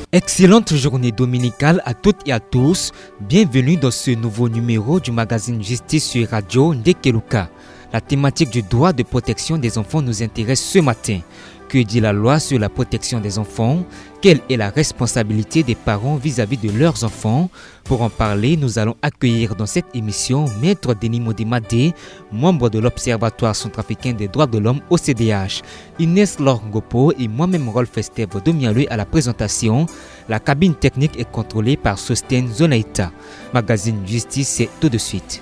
Excellente journée dominicale à toutes et à tous. Bienvenue dans ce nouveau numéro du magazine Justice sur Radio Ndekeluka. La thématique du droit de protection des enfants nous intéresse ce matin. Que dit la loi sur la protection des enfants? Quelle est la responsabilité des parents vis-à-vis de leurs enfants? Pour en parler, nous allons accueillir dans cette émission Maître Denis Modémadé, membre de l'Observatoire centrafricain des droits de l'homme au CDH, Inès Laure Ngopo et moi-même Rolf Estève Domialue à la présentation. La cabine technique est contrôlée par Sosten Zonaïta. Magazine Justice, c'est tout de suite.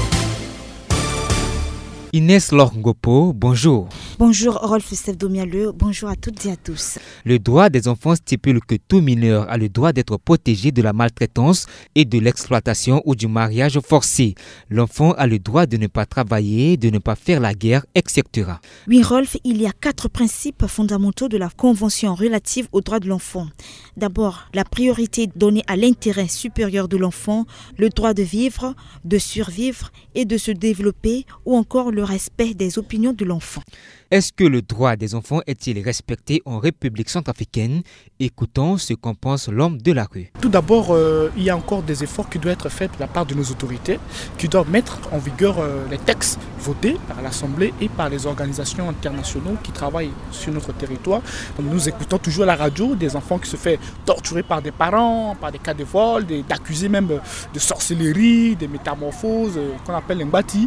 Inès Laure Ngopo, bonjour. Bonjour Rolf Estève Domialue, bonjour à toutes et à tous. Le droit des enfants stipule que tout mineur a le droit d'être protégé de la maltraitance et de l'exploitation ou du mariage forcé. L'enfant a le droit de ne pas travailler, de ne pas faire la guerre, etc. Oui Rolf, il y a 4 principes fondamentaux de la Convention relative aux droits de l'enfant. D'abord, la priorité donnée à l'intérêt supérieur de l'enfant, le droit de vivre, de survivre et de se développer ou encore le respect des opinions de l'enfant. Est-ce que le droit des enfants est-il respecté en République centrafricaine? Écoutons ce qu'en pense l'homme de la rue. Tout d'abord, il y a encore des efforts qui doivent être faits de la part de nos autorités, qui doivent mettre en vigueur les textes votés par l'Assemblée et par les organisations internationales qui travaillent sur notre territoire. Donc, nous écoutons toujours à la radio des enfants qui se font torturer par des parents, par des cas de vol, d'accusés même de sorcellerie, de métamorphoses qu'on appelle Mbati.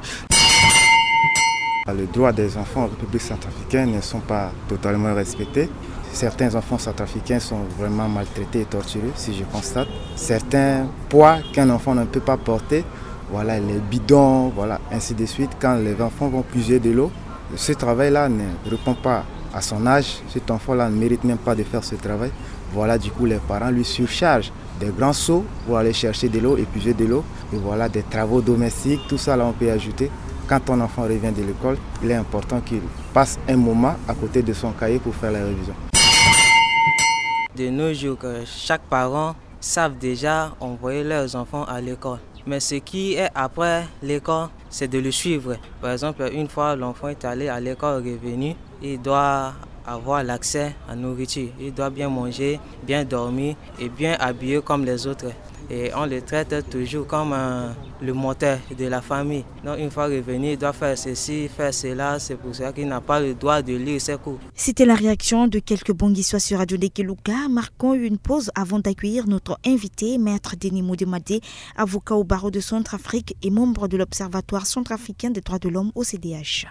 Les droits des enfants en République centrafricaine ne sont pas totalement respectés. Certains enfants centrafricains sont vraiment maltraités et torturés, si je constate. Certains poids qu'un enfant ne peut pas porter, voilà, les bidons, voilà, ainsi de suite. Quand les enfants vont puiser de l'eau, ce travail-là ne répond pas à son âge. Cet enfant-là ne mérite même pas de faire ce travail. Voilà, du coup, les parents lui surchargent des grands seaux pour aller chercher de l'eau et puiser de l'eau. Et voilà, des travaux domestiques, tout ça, là, on peut ajouter. Quand ton enfant revient de l'école, il est important qu'il passe un moment à côté de son cahier pour faire la révision. De nos jours, chaque parent savent déjà envoyer leurs enfants à l'école. Mais ce qui est après l'école, c'est de le suivre. Par exemple, une fois l'enfant est allé à l'école revenu, il doit avoir l'accès à la nourriture. Il doit bien manger, bien dormir et bien habiller comme les autres. Et on le traite toujours comme le moteur de la famille. Donc une fois revenu, il doit faire ceci, faire cela. C'est pour ça qu'il n'a pas le droit de lire ses cours. C'était la réaction de quelques Bonguissois sur Radio Ndekeluka. Marquons une pause avant d'accueillir notre invité, Maître Denis Modémadé, avocat au barreau de Centrafrique et membre de l'Observatoire centrafricain des droits de l'homme au CDH.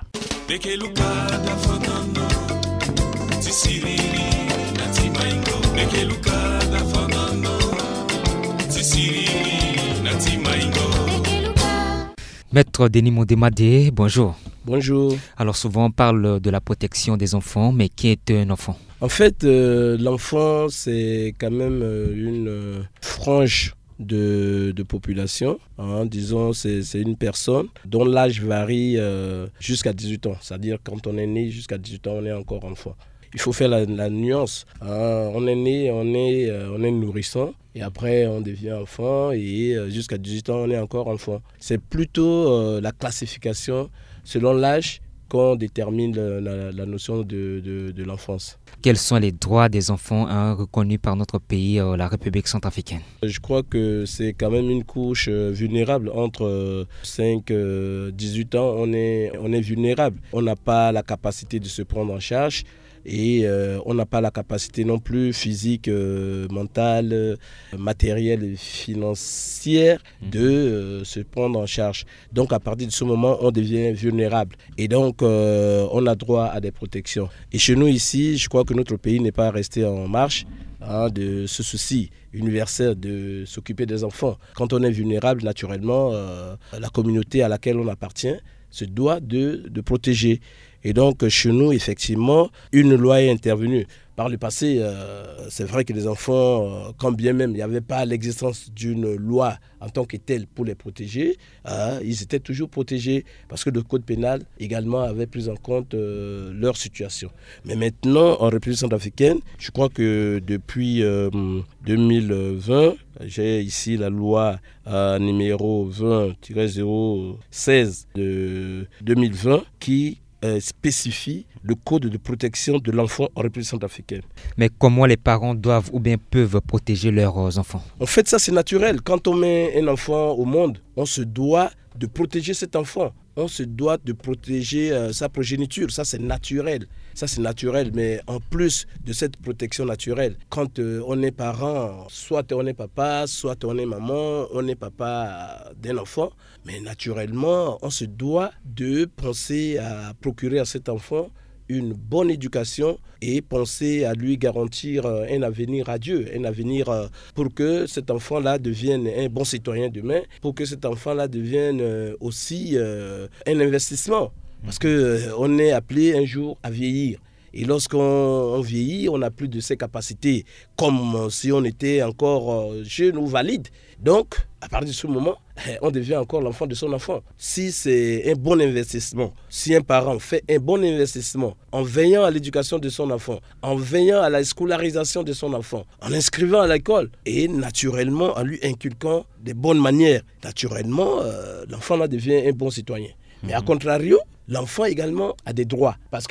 Maître Denis Modémadé, bonjour. Bonjour. Alors souvent on parle de la protection des enfants, mais qui est un enfant? En fait, l'enfant, c'est quand même une frange de population. Disons, c'est une personne dont l'âge varie jusqu'à 18 ans. C'est-à-dire quand on est né jusqu'à 18 ans, on est encore enfant. Il faut faire la nuance. On est né, on est nourrisson. Et après, on devient enfant et jusqu'à 18 ans, on est encore enfant. C'est plutôt la classification selon l'âge qu'on détermine la notion de l'enfance. Quels sont les droits des enfants reconnus par notre pays, la République centrafricaine? Je crois que c'est quand même une couche vulnérable. Entre 5 et 18 ans, on est vulnérable. On n'a pas la capacité de se prendre en charge. Et on n'a pas la capacité non plus physique, mentale, matérielle et financière de se prendre en charge. Donc à partir de ce moment, on devient vulnérable. Et donc on a droit à des protections. Et chez nous ici, je crois que notre pays n'est pas resté en marche de ce souci universel de s'occuper des enfants. Quand on est vulnérable, naturellement, la communauté à laquelle on appartient se doit de protéger. Et donc, chez nous, effectivement, une loi est intervenue. Par le passé, c'est vrai que les enfants, quand bien même il n'y avait pas l'existence d'une loi en tant que telle pour les protéger, ils étaient toujours protégés parce que le code pénal également avait pris en compte leur situation. Mais maintenant, en République centrafricaine, je crois que depuis 2020, j'ai ici la loi numéro 20-016 de 2020 qui spécifie le code de protection de l'enfant en République centrafricaine. Mais comment les parents doivent ou bien peuvent protéger leurs enfants? En fait, ça c'est naturel. Quand on met un enfant au monde, on se doit de protéger cet enfant. On se doit de protéger sa progéniture. Ça c'est naturel. Ça c'est naturel. Mais en plus de cette protection naturelle, quand on est parent, soit on est papa, soit on est maman, on est papa d'un enfant, mais naturellement, on se doit de penser à procurer à cet enfant une bonne éducation et penser à lui garantir un avenir radieux, un avenir pour que cet enfant-là devienne un bon citoyen demain, pour que cet enfant-là devienne aussi un investissement. Parce qu'on est appelé un jour à vieillir. Et lorsqu'on vieillit, on n'a plus de ses capacités, comme si on était encore jeune ou valide. Donc, à partir de ce moment, on devient encore l'enfant de son enfant. Si c'est un bon investissement, si un parent fait un bon investissement en veillant à l'éducation de son enfant, en veillant à la scolarisation de son enfant, en inscrivant à l'école et naturellement en lui inculquant des bonnes manières, naturellement, l'enfant là devient un bon citoyen. Mais à contrario, l'enfant également a des droits. Parce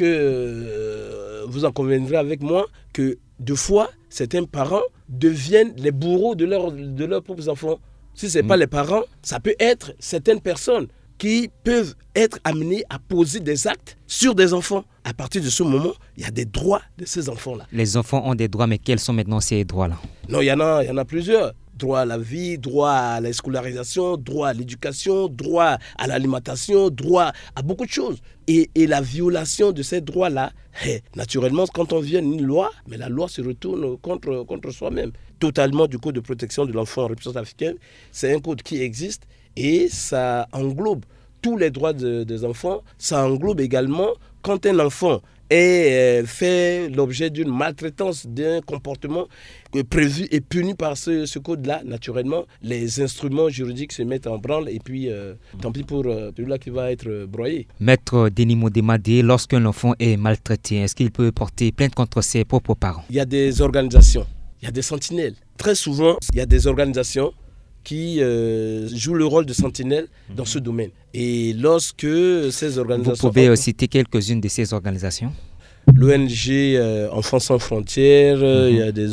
que vous en conviendrez avec moi que deux fois, certains parents deviennent les bourreaux de leurs propres enfants. Si ce n'est pas les parents, ça peut être certaines personnes qui peuvent être amenées à poser des actes sur des enfants. À partir de ce moment, il y a des droits de ces enfants-là. Les enfants ont des droits, mais quels sont maintenant ces droits-là? Non, il y en a plusieurs. Droit à la vie, droit à la scolarisation, droit à l'éducation, droit à l'alimentation, droit à beaucoup de choses. Et la violation de ces droits-là, naturellement, quand on vient une loi, mais la loi se retourne contre soi-même. Totalement du Code de protection de l'enfant en République centrafricaine, c'est un code qui existe et ça englobe tous les droits des enfants. Ça englobe également quand un enfant est fait l'objet d'une maltraitance, d'un comportement prévu et puni par ce code-là, naturellement, les instruments juridiques se mettent en branle et puis tant pis pour celui-là qui va être broyé. Maître Denis Modémadé, lorsqu'un enfant est maltraité, est-ce qu'il peut porter plainte contre ses propres parents? Il y a des organisations, il y a des sentinelles. Très souvent, il y a des organisations qui jouent le rôle de sentinelle dans ce domaine. Et lorsque ces organisations... Vous pouvez citer quelques-unes de ces organisations? L'ONG Enfants sans frontières, il y a des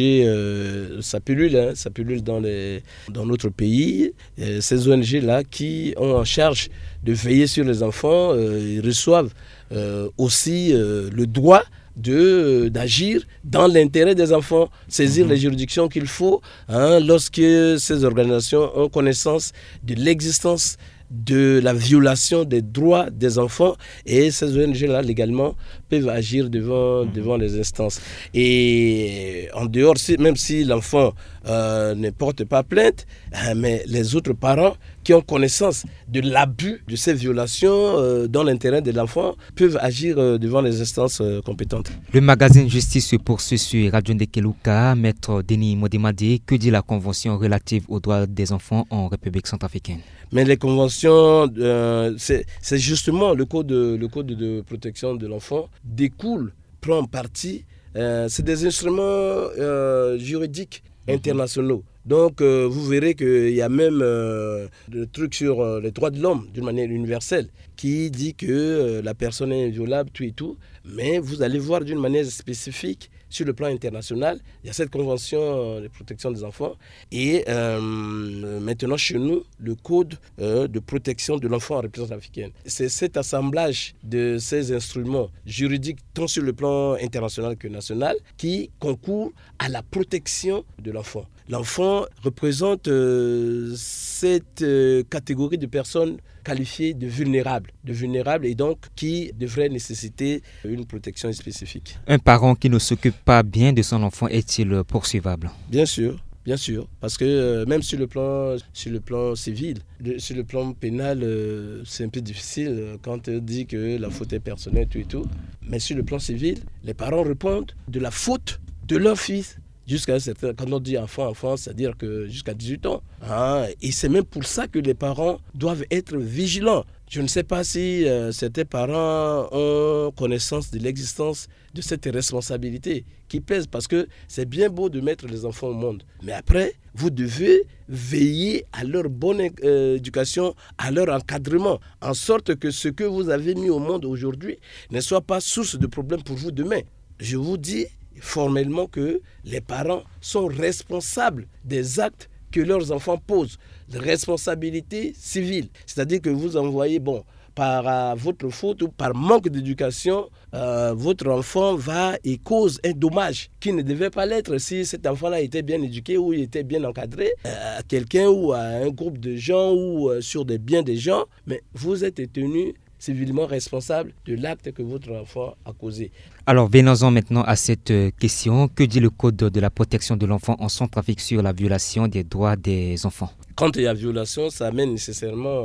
ONG, ça pullule dans notre pays. Ces ONG-là qui ont en charge de veiller sur les enfants, ils reçoivent aussi le droit d'agir dans l'intérêt des enfants, saisir les juridictions qu'il faut lorsque ces organisations ont connaissance de l'existence de la violation des droits des enfants, et ces ONG-là, légalement, peuvent agir devant les instances. Et en dehors, même si l'enfant ne porte pas plainte, mais les autres parents qui ont connaissance de l'abus de ces violations dans l'intérêt de l'enfant peuvent agir devant les instances compétentes. Le magazine Justice se poursuit sur Radio Ndekeluka. Maître Denis Modémadé, que dit la Convention relative aux droits des enfants en République centrafricaine? Mais les conventions, c'est justement le code de protection de l'enfant prend partie, c'est des instruments juridiques internationaux. Donc vous verrez qu'il y a même des trucs sur les droits de l'homme d'une manière universelle qui dit que la personne est inviolable, tout et tout. Mais vous allez voir d'une manière spécifique sur le plan international, il y a cette convention de protection des enfants et maintenant chez nous, le code de protection de l'enfant en République centrafricaine. C'est cet assemblage de ces instruments juridiques, tant sur le plan international que national, qui concourent à la protection de l'enfant. L'enfant représente cette catégorie de personnes qualifiées de vulnérables et donc qui devraient nécessiter une protection spécifique. Un parent qui ne s'occupe pas bien de son enfant est-il poursuivable? Bien sûr, parce que même sur le plan civil, sur le plan pénal, c'est un peu difficile quand on dit que la faute est personnelle, tout et tout. Mais sur le plan civil, les parents répondent de la faute de leur fils. Jusqu'à un certain, quand on dit enfant, c'est-à-dire que jusqu'à 18 ans. Et c'est même pour ça que les parents doivent être vigilants. Je ne sais pas si certains parents ont connaissance de l'existence de cette responsabilité qui pèse, parce que c'est bien beau de mettre les enfants au monde. Mais après, vous devez veiller à leur bonne éducation, à leur encadrement, en sorte que ce que vous avez mis au monde aujourd'hui ne soit pas source de problème pour vous demain. Je vous dis formellement que les parents sont responsables des actes que leurs enfants posent. Responsabilité civile, c'est-à-dire que vous envoyez, par votre faute ou par manque d'éducation, votre enfant va et cause un dommage qui ne devait pas l'être si cet enfant-là était bien éduqué ou était bien encadré à quelqu'un ou à un groupe de gens ou sur des biens des gens, mais vous êtes tenu civilement responsable de l'acte que votre enfant a causé. Alors, venons-en maintenant à cette question. Que dit le Code de la protection de l'enfant en Centrafrique sur la violation des droits des enfants? Quand il y a violation, ça amène nécessairement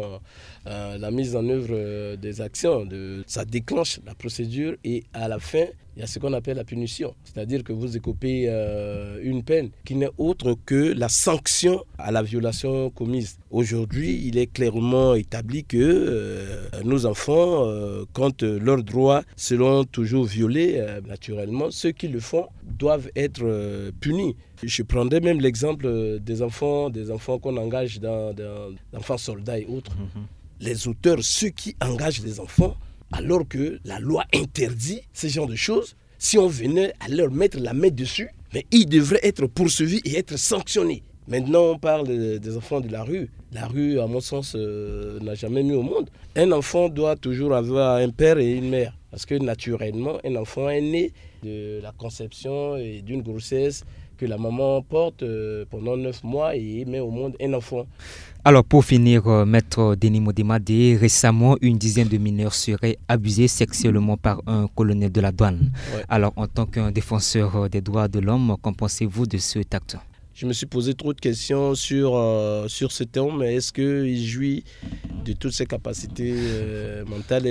la mise en œuvre des actions. Ça déclenche la procédure et à la fin, il y a ce qu'on appelle la punition. C'est-à-dire que vous écopez une peine qui n'est autre que la sanction à la violation commise. Aujourd'hui, il est clairement établi que nos enfants, quand leurs droits seront toujours violés, naturellement, ceux qui le font doivent être punis. Je prendrais même l'exemple des enfants qu'on engage dans enfants soldats et autres. Les auteurs, ceux qui engagent les enfants, alors que la loi interdit ce genre de choses, si on venait à leur mettre la main dessus, mais ils devraient être poursuivis et être sanctionnés. Maintenant, on parle des enfants de la rue. La rue, à mon sens, n'a jamais mis au monde. Un enfant doit toujours avoir un père et une mère. Parce que naturellement, un enfant est né de la conception et d'une grossesse que la maman porte pendant 9 mois et met au monde un enfant. Alors pour finir, Maître Denis Modémadé, récemment une dizaine de mineurs seraient abusés sexuellement par un colonel de la douane. Ouais. Alors en tant qu'un défenseur des droits de l'homme, qu'en pensez-vous de cet acte? Je me suis posé trop de questions sur cet homme, mais est-ce qu'il jouit de toutes ses capacités mentales?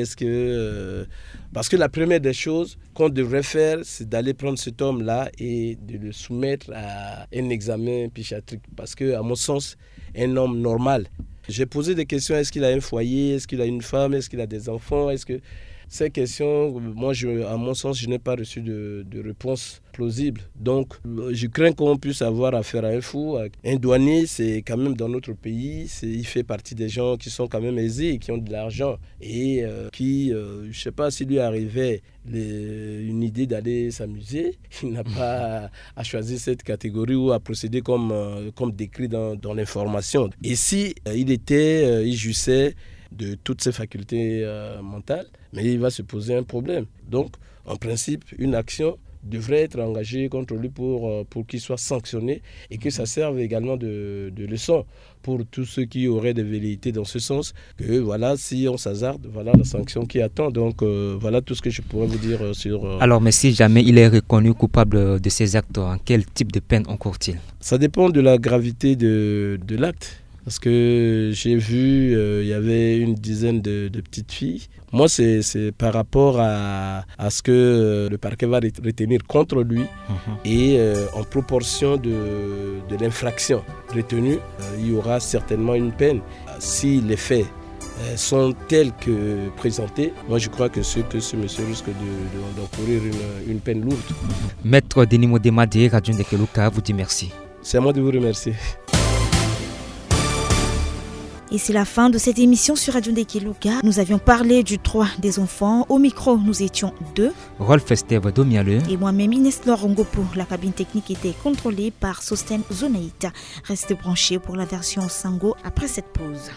Parce que la première des choses qu'on devrait faire, c'est d'aller prendre cet homme-là et de le soumettre à un examen psychiatrique. Parce qu'à mon sens, un homme normal. J'ai posé des questions, est-ce qu'il a un foyer? Est-ce qu'il a une femme? Est-ce qu'il a des enfants? Ces questions, moi, à mon sens, je n'ai pas reçu de réponse plausible. Donc, je crains qu'on puisse avoir affaire à un fou. Un douanier, c'est quand même dans notre pays, il fait partie des gens qui sont quand même aisés, qui ont de l'argent et je ne sais pas s'il lui arrivait une idée d'aller s'amuser, il n'a pas à choisir cette catégorie ou à procéder comme décrit dans l'information. Et si il jouissait de toutes ses facultés mentales, mais il va se poser un problème. Donc, en principe, une action devrait être engagée contre lui pour qu'il soit sanctionné et que ça serve également de leçon pour tous ceux qui auraient des velléités dans ce sens, que voilà, si on s'hasarde, voilà la sanction qui attend. Donc, voilà tout ce que je pourrais vous dire sur... Alors, mais si jamais il est reconnu coupable de ces actes, quel type de peine encourt-il? Ça dépend de la gravité de l'acte. Parce que j'ai vu, il y avait une dizaine de petites filles. Moi, c'est par rapport à ce que le parquet va retenir contre lui. Et en proportion de l'infraction retenue, il y aura certainement une peine. Si les faits sont tels que présentés, moi je crois que ce monsieur risque d'encourir une peine lourde. Maître Denis Modémadé, Radio Ndekeluka, vous dit merci. C'est à moi de vous remercier. Et c'est la fin de cette émission sur Radio Ndekeluka. Nous avions parlé du droit des enfants. Au micro, nous étions deux. Rolf Esteve Domiale. Et moi-même, Inès Lorongopo. La cabine technique était contrôlée par Sosten Zonaïta. Restez branchés pour la version Sango après cette pause.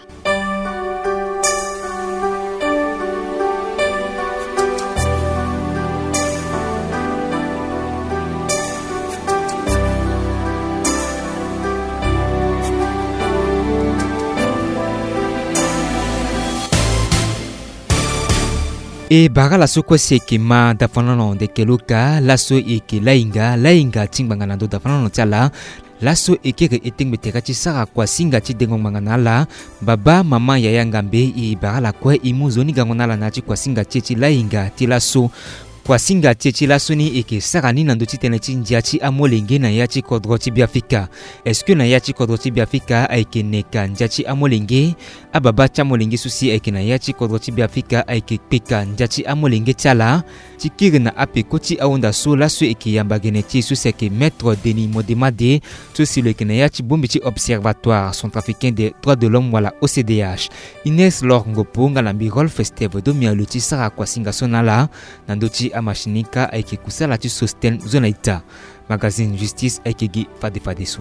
E bara la soko seke ma dafanano de keluka laso eke lainga tingbangana do dafanano tiala laso eke eting beterachi sara kwa singa chi dengong manganala baba mama yaya ngambe I bara la kwa imuzoni gangonala nachi kwa singa chi lainga ti laso kwa singa tchechi la soni eke sarani na ndoti tenechi ndiachi amolenge na yachi kodroti biafika. Est-ce que na yachi kodroti biafika aike neka ndiachi amolenge ababa chamolenge susi aike na yachi kodroti biafika aike peka ndiachi amolenge chala tikiri na ape koti aonda so la so eke yambageneti susi eke maître Denis Modemade susi le eke na yachi bombichi observatoire centrafricain des droits de l'homme wala OCDH. Inès Laure Ngopo ngalambi Rolf Steve domia luti sara kwa singa sonala na ndoti amashinika aike kusala tu sosten zonaita. Magazine Justice aike fadefadesu.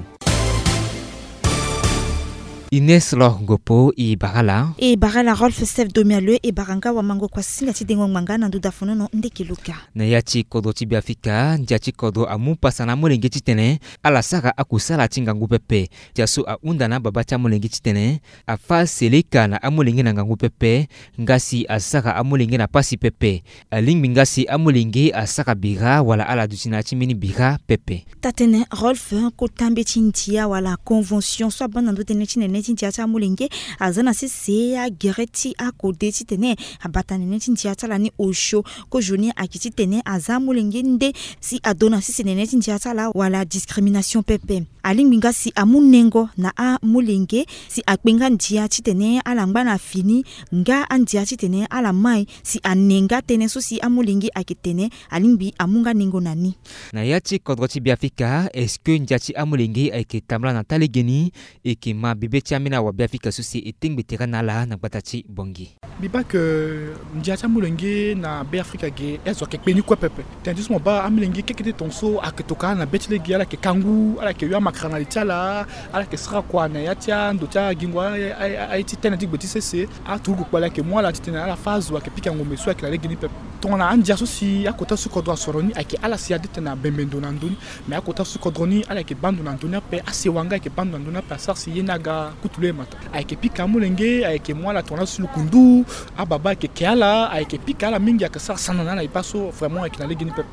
Inès Laure Ngopo e barala Rolf Steve domialue e baranga wa mango kwa singa tidengo manga na nduda fonono ndekiluka na yachi kodro tibiafika ndiachi kodro amu pasana molenge titene ala sara akusala tinga ngupepe jaso a unda na baba cha molenge titene afa seleka na amolenge na ngangu pepe ngasi asaka amolenge na pasi pepe alingbi ngasi amolenge asaka bira wala ala dutina chimini bira pepe tatene Rolf ko tambe tintia wala convention so bana ndotene chinene tintia cha molenge azana sese ya gereti akode titene abatane ne tintia cha lani osho ko joni akiti tene azamolenge nde si adona sisi nene tintia cha la wala discrimination pepe alingbi ngasi amunengo na amolenge si akbenga ndia titene alangba na fini nga andia titene ala mai si anenga tene so si amulingi akitene alimbi amunga ningo nani na yachi kodroti biafika est-ce que ndiachi amulingi akitamla na talegeni eke ma bebe chamina wa biafika so si etingbe terana la na batati bongi biba que ndiachi amulingi na biafika ge ezo ke peni kwa pepe tandis mo ba amulingi kekete tonso aketoka na betile gi ala ke kangu ala ke yama kranalitala ala ke sra kwa na yacha ndocha gingwa aiti tena digbeti sese a tugu kwa la ke moi la titena ala phase wa ke pika ngombe so ke la gini pepe tona andia so si akota su kodro soroni ake ala si adetena bembendo na nduni mais akota su kodroni ala ke bandu na nduni pe asewanga ke bandu na nduni pe sar si yenaga kutule mata ake pika mulenge ake moi la tona su kundu ababa ke kiala ake pika la mingi ake sar sanana na ipaso vraiment ake la gini pepe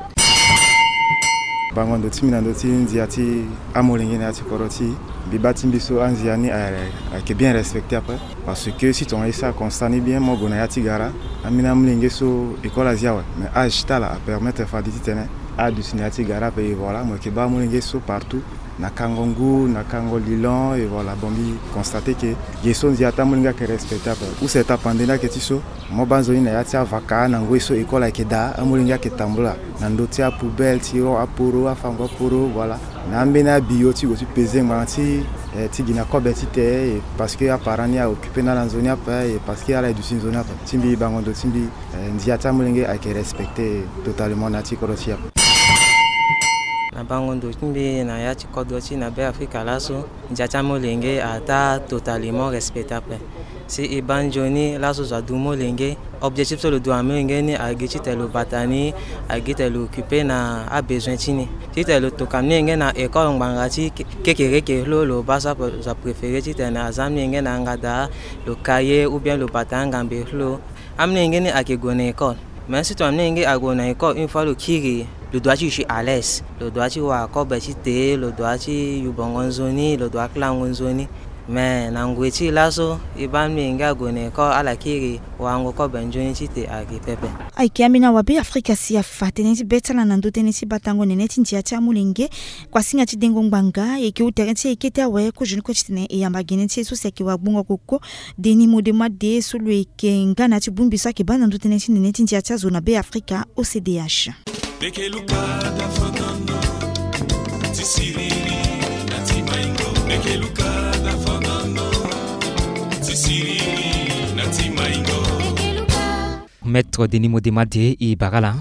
bangondo timina ndoti ndiati amolenge na ati koroti bibati biso anziani qui est bien respecté après parce que si ton ça constant bien mo gona yati gara amina mlenge so école asiawa mais âge tala à permettre faire des tene a du signati gara et voilà moi ke ba mlenge so partout na kangongu na kangolilon et voilà bombi constater que yeso nziata mlinga ke respectable ou c'est apandena ke tiso mo banzoni na yati avaka na ngweso école ke da amulinga ke tambula na ndoti a poubelle tiro aporo afango poro voilà na mbena bioti go tu peser manti ti gina ko betite parce que apparani a occupé na zone après et parce qu'il y a la du zone après timbi bangondo timbi nziata mulinga ke respecter totalement na ti korotia na bangondo timbi na yachi kodoti na be Afrika laso ndiacha molenge ata totalement respectable si ibanjoni laso za dumo lenge objectif sur le doigt molenge ni agiti telo batani agiti telo occupé na a besoin tini ti telo to kamnenge na école ngangati kekere lo basa za préféré ti tena azamnenge na ngada le cahier ou bien le batanga mbelo amnenge ni akegone école mais si tu amnenge agona école une fois le kiri le doigt tu à l'aise le doigt tu wa ko betite le doigt tu yubongonzoni le doigt klangonzoni mais nangweti laso ibamnenge agone ko ala kiri wango ko benjoni tite agi pepe ai kiamina wabe Afrika si afate neti betala na ndote neti batango neti ntiacha mulenge kwa singa tidengo ngbanga eke uterenti ekete awe ko juni ko titene e yambagene ti so seki wa bungo koko Denis Modemade so le ke ngana ti bumbisa ke bana ndote neti ntiacha zona be Afrika OCDH Nekeluka da fandano tisiri na timaingo nekeluka da fandano tisiri na timaingo Maître Denis Modemade e barala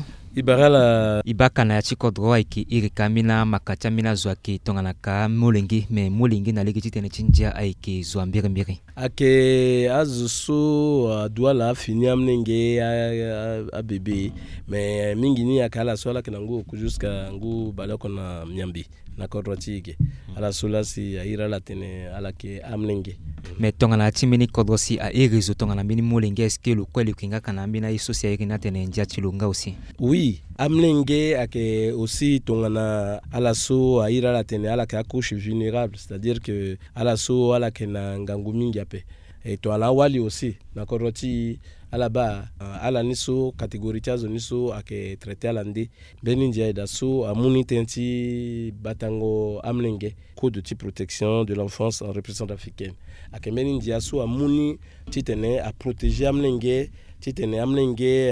ibaka na yachi kodro aiki irikamina makachamina zwaki tonganaka molengi me molengi na legiti tene chinjia aiki zwambiri mbiri ake azusu douala fini amnenge a bébé mais mingi ni akala sola kinangu kujuska ngu baloko na myambi na kodrotike ala sola si aira la tene ala ke amnenge mais tongana chimini kodrosi a irizo tongana mini molengi est-ce que le kweli kinga kana mbina isosia irina tene njia chilunga aussi oui amnenge ake aussi tongana ala so aira la tene ala ka couche vulnérable c'est-à-dire que ala so ala ke na ngangu mingi ape et to ala wali aussi na koroti alaba ala niso catégorie tiazo niso ake traité alande benindia da so amuni tenti batango amlenge code de protection de l'enfance en représentation africaine ake benindia so amuni titene à protéger amlenge titene amlenge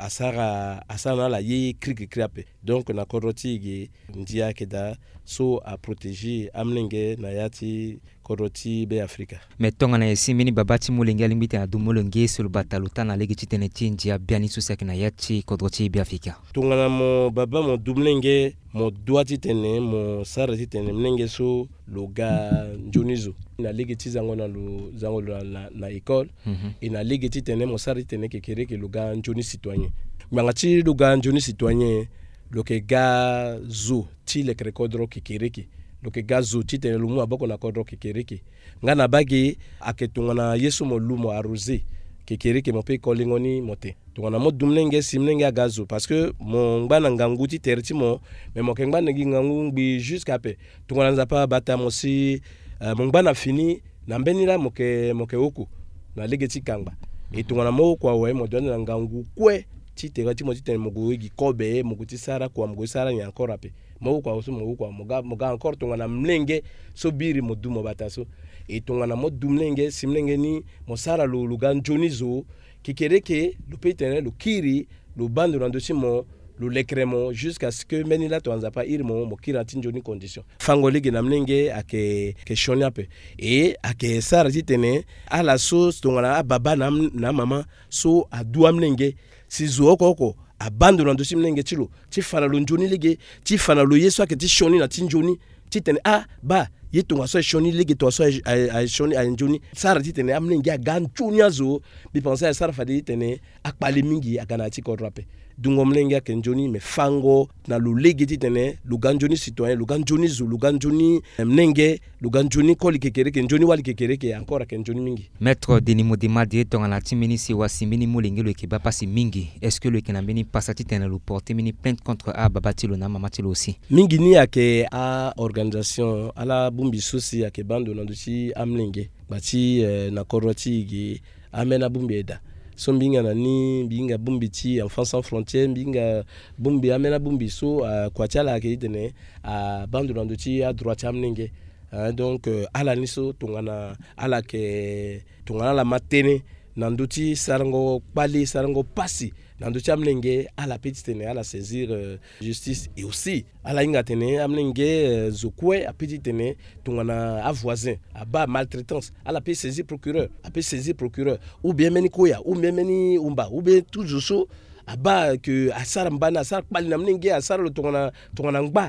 asara la yi kriape donc na koroti gi ndia keda so à protéger amlenge na yati koroti be Afrika. Metonga na esimini babati mulenge alimbite na dumulenge sur bataluta na legi titene tinjia biani susaki na yati koroti be Afrika. Tungana mo baba mo dumulenge mo doati tene mo sarati tene mlenge so loga njonizo na legi tizango na lo zango na école et na legi tene mo sarati tene kekere ke loga njoni citoyen. Mangati loga njoni citoyen loke ga zo ti le krekodro kekereki loke gazo titene lumu aboko na kodro kekereki ngana bagi aketungana yesu mo lumo arrosé kekereki mo pe kolingoni mote tungana mo dumlenge simlenge gazo parce que mon ngana ngangu ti terti mo mais mo kengba ngi ngangu bi jusqu'à pe tungana nzapa bata mo si mon ngana fini na mbenila moke oku na legeti kangba et tungana mo kwa we mo donna ngangu kwe ti terati mo titene mo gogi kobe mo kuti sara kwa mo sara nya encore ape mo kwa moga encore tongana mlenge so biri mo dumo bataso et tongana mo dumlenge simlenge ni mo sara lo lugan jonizo kikereke lo petene lo kiri lo bando randosi mo lo lekremo jusqu'à ce que menila to anzapa irmo mo kira tinjoni condition fangolege na mlenge ake ke shoniape et ake sara titene ala so tongana baba na mama so adu amlenge si zuoko abandona ndosi mlenge chilo ti fana lo njoni lege ti fana lo yeso ake ti shoni na ti njoni ti tene ba ye tonga so shoni lege to so a shoni a njoni sara ti tene amlenge aga njoni azo bi penser sara fadi tene akpali mingi agana ti ko rape dungo mlenge ake njoni me fango na lo lege ti tene lo ganjoni citoyen lo ganjoni zu lo ganjoni mlenge lo ganjoni koli kekereke njoni wali kekereke encore ake njoni mingi. Maître Denis Modema directeur na timini si wasimini mulenge lo ke ba pasi mingi est-ce que le kenambeni pasati tene lo porter mini plainte contre babatilo na mamatilo aussi mingi ni ake a organisation ala bumbi sosi ake bando na nduchi amlenge bati na koroti gi amena bumbi eda so mbinga na ni mbinga bumbi ti enfants sans frontières mbinga bumbi amena bumbi so kwa tiala ake itene bando na nduchi a droite amlenge donc ala niso tongana ala ke tongana la matene nanduti sarango pali sarango pasi nanduti amlenge ala petite ne ala saisir justice et aussi ala inga tene amlenge zokwe apetite ne tongana a voisin aba maltraitance ala peut saisir procureur ou bien meni koya ou bien meni umba ou bien tout so aba que asara mbana asara pali namlenge asara lo tongana ngba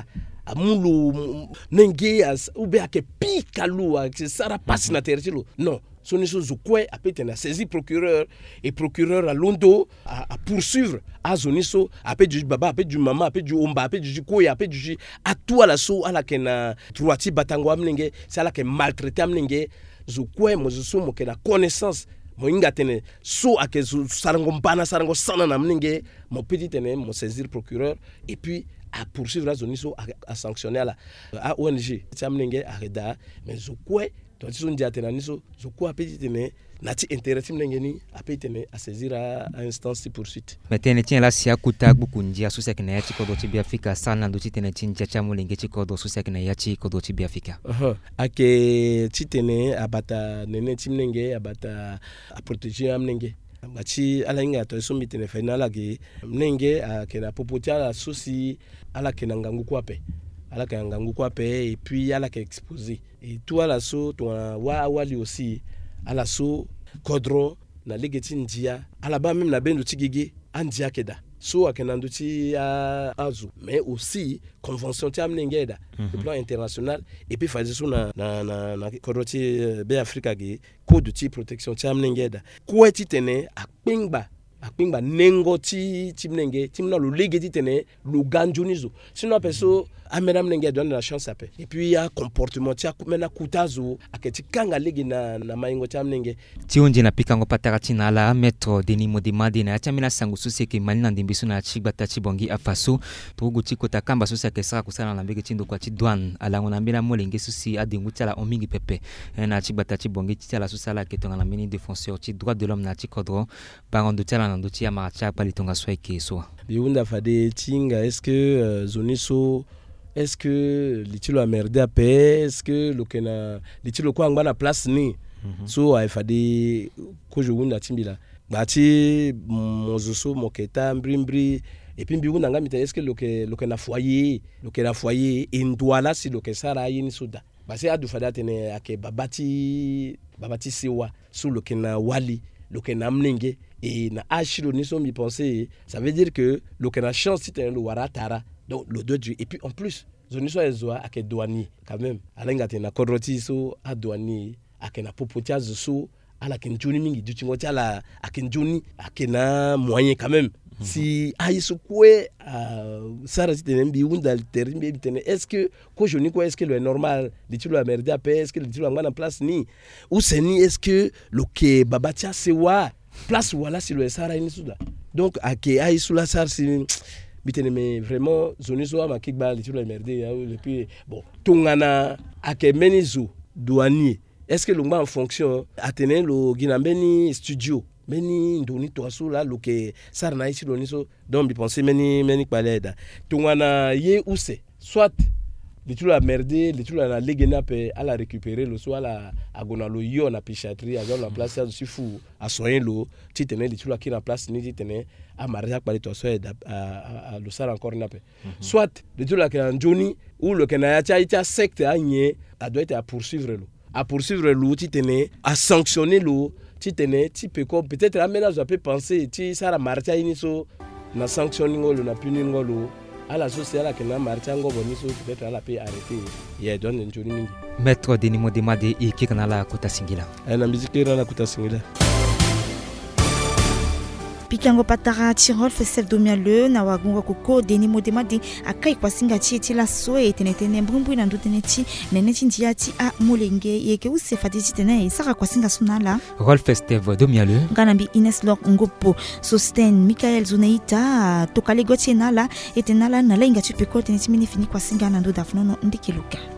amulu nenge ou bien ake pikalu ake sara pasi na tertilo non son chose quoi a peut saisir procureur et procureur à Londo à poursuivre à zoniso a peut du baba a peut du maman a peut du omba a peut du koya a peut du à toi la so à la kena droiti batango amlenge c'est la que maltraité amlenge zo quoi mo zo mo kena connaissance mo inga tene so ake sarango mbana sarango sana na amlenge mo petit tene mo saisir procureur et puis à poursuivre la zoniso à sanctionner à ONG amlenge arreda mais zo quoi donc si on dit à Tenaniso, je crois petit ne nati intéressé mlengeni apetene à saisir à instance de poursuite. Mais tenetien la sia kuta bukundi asusa kina yati kodo tibi Afrika sana ndo titenetien chacha mulenge chikodo susa kina yati kodo tibi Afrika. Ake titene abata nene timlenge abata a protéger amlenge. Bachi ala inga to sombi tene final ge mlenge akena popotia la sosi ala kenangangu kwape. Ala kenangangu kwape et puis ala ke exposé. Et toi la so toi wa wali aussi ala so kodro na legeti ndia ala ba même na bendo tigigi andia keda so akenando ti azu mais aussi convention ti amnengeda le plan international et puis fazer so na kodroti be Afrika gi code ti protection ti amnengeda ko ti tene akpingba akwingba nengo ti mnenge ti mna lo lege ti tene lo ganjonizo sinon peso amena mnenge donne la chance ape et puis ya comportement ti mena kutazo aketi kanga lege na maingo ti mnenge ti onje na pikango patara ti na ala maître Denis Modema de na ti amena sango so seke mali na ndembe so na ti gbata ti bongi afaso togo ti kota kamba so seke sara kusala na mbege ti ndoko ti douane alango na mbena molenge so si adengu ti ala omingi pepe na ti gbata ti bongi ti ala so sala ke tonga na meni défenseur ti droit de l'homme na ti kodro barondo ti ala na ndo ti amara ti akpali tonga so eke so biunda fade tinga est-ce que zoniso est-ce que litilo a merdé à paix est-ce que lokena litilo ko angba na place ni so a fade ko jowunda timbila bati mozoso moketa mbrimbri et puis biunda ngamita est-ce que lokena foyer indwala si lokesara yini soda basi adu fada tene ake babati sewa sous lokena wali lokena mnenge et na ashiro ni so mi penser ça veut dire que lokena chance si tene lo waratara donc le deux et puis en plus zoni so ezoa ake douanier quand même alenga tena kodroti so a douanier ake na popotia zo ala kenjuni mingi dutingo ti ala akenjuni ake na moyen quand même si ayisu kwe sara ti tene mbi unda terimbe tene est-ce que ko joni ko est-ce que le normal litilo a merdé à paix est-ce que litilo ngana place ni ou seni est-ce que lo ke babatia sewa place wala si le sara ni suda donc ake ayisu la sar si bitene mais vraiment zoni so ma kikba litilo merdé et puis bon tongana ake menizo douanier est-ce que l'ongba en fonction atene lo ginambeni studio meni ndoni to asula loke sarna ici loniso donc bi penser meni paleda tongana ye use soit litulu a merdé litulu na legena pe ala récupérer le soit la agona lo yo na pichaterie avec la place ya sifu a soigner lo ti tene litulu ki na place ni ti tene a maria pa to so a lo sara encore na pe soit litulu ki na njoni ou le kenaya cha secte anye a doit être à poursuivre lo ti tene a sanctionner lo ti tene ti peko peut-être amena zo peut penser ti sara martia iniso na sanctionner ngolo na punir ngolo ala sociale que na martia ngobo niso peut-être ala peut arrêter ya donne njoni mingi maître Denis Modema de ikikana la kota singila na musique na kota singila pikango patara ti Rolf Sef Domiale na wagunga koko Denis Modema de akai kwa singa ti la so e tenetene mbumbu na ndutene ti nene ti ndia ti a molenge yeke u se fati ti tene sara kwa singa sunala Rolf Sef Domiale nganambi Ines Lor Ngopo Sosten Michael Zuneita tokale gotie nala etenala na lenga ti peko tene ti mini fini kwa singa na ndo dafnono ndikeluka